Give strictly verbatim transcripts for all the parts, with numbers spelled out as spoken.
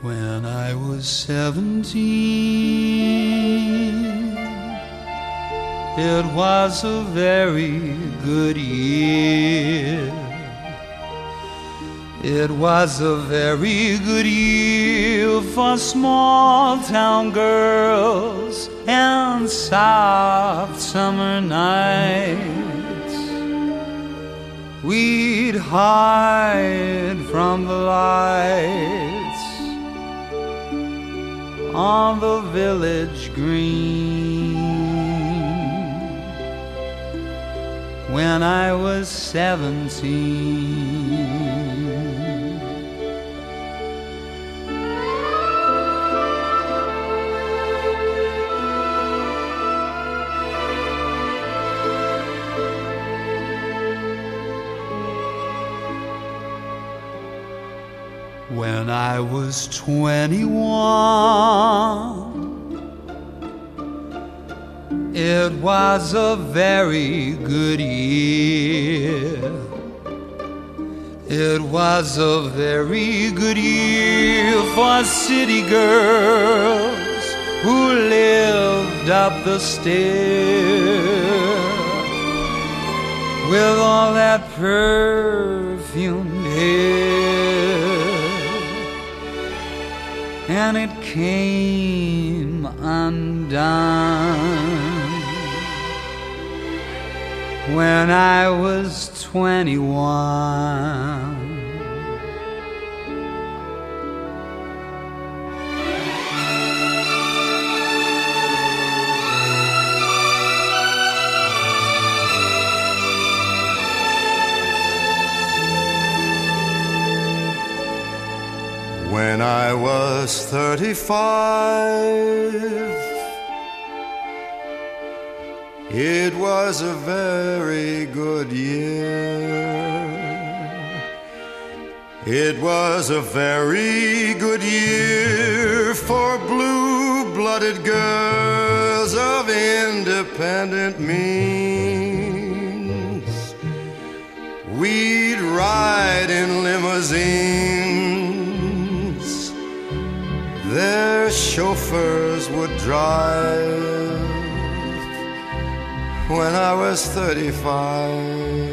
When I was seventeen, it was a very good year. It was a very good year for small town girls and soft summer nights. We'd hide from the lights on the village green. When I was seventeen, when I was twenty-one, it was a very good year. It was a very good year for city girls who lived up the stair with all that perfumed hair. And it came undone when I was twenty-one. When I was thirty-five, it was a very good year. It was a very good year for blue-blooded girls of independent means. We'd ride in limousines, their chauffeurs would drive. When I was thirty-five,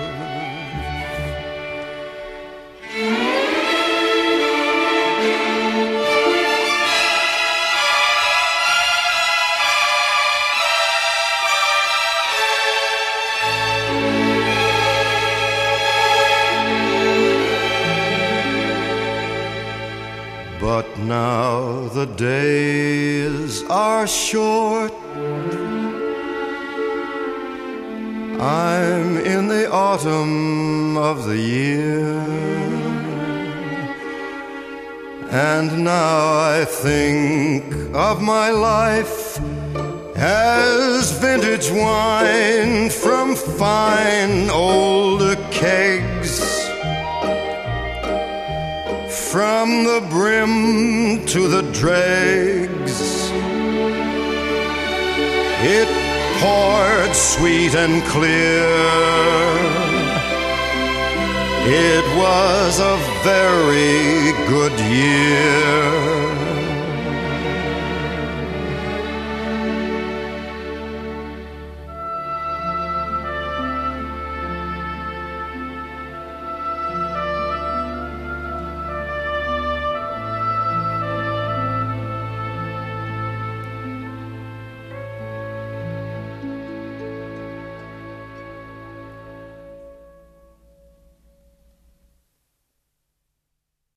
but now the days are short. I'm in the autumn of the year, and now I think of my life as vintage wine from fine old kegs. From the brim to the dregs, it poured sweet and clear. It was a very good year.